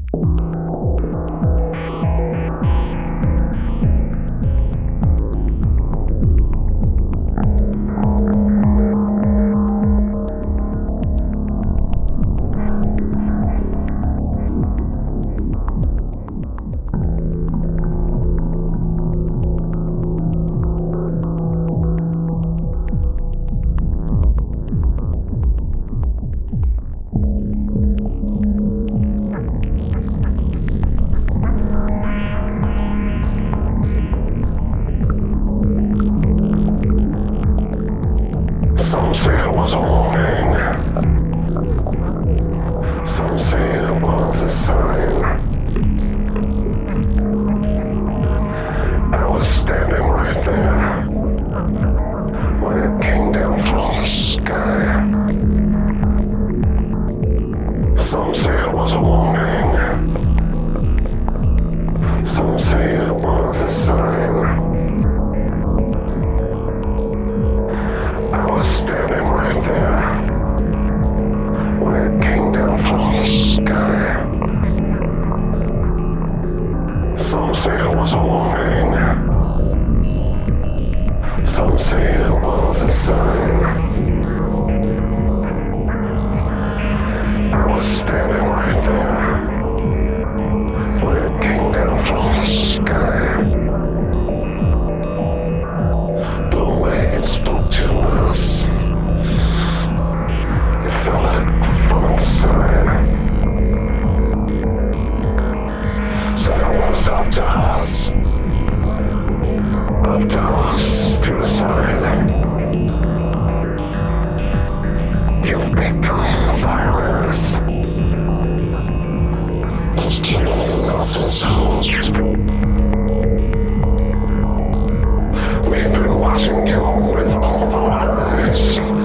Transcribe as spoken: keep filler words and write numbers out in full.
Some say it was a warning. Some say it was a sign. I was standing right there when it came down from the sky. Some say it was a warning. Some say it was a sign. I was standing right there when it came down from the sky. Some say it was a warning. Some say it was a sign. I was standing right there when it came down from the sky. The way it spoke to us, it felt like from inside. Said it was up to us, up to us to decide. You've become a virus. It's killing off his host. We've been watching you with all of our eyes.